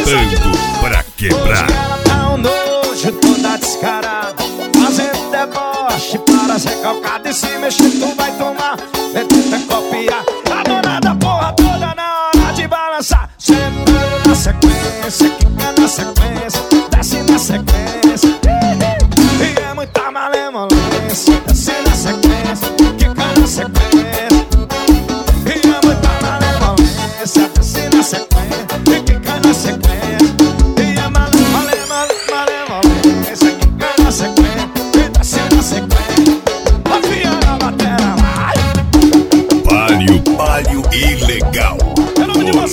botando pra quebrar. Ela tá um nojo, toda descarada, fazendo deboche para ser calcada. E se mexer tu vai tomar, tenta copiar. A dona da porra toda na hora de balançar. Sempre na sequência, quica na sequência, desce na sequência. E é muita malemolência. Desce na sequência, quica na sequência. E é muita malemolência. Desce na sequência, quica na sequência. E é malemolência, quica na sequência. E desce na sequência. Afia na batera, vai. Palio ilegal. Volume 2.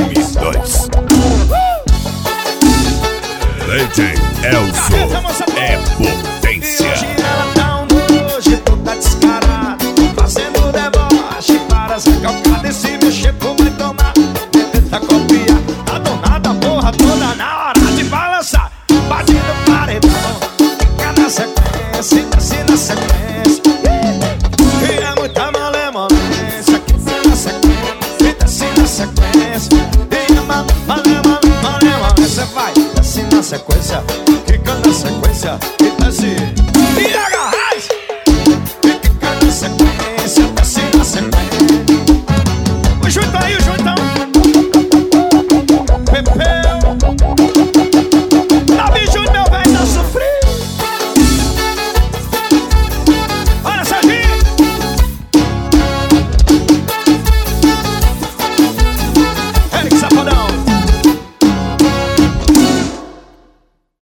Legend Elzo é potência. Hoje ela tá um nojo, toda descarada, fazendo deboche para ser calcada. E se mexer tu vai tomar, tenta copiar. A dona da porra toda na hora de balançar, bate no paredão, fica na sequência, desce na sequência. E é muita malemolência, que fica na sequência, e desce na sequência. E é malemolência, vai, desce na sequência, fica na sequência, e desce. E agarrais, fica na sequência.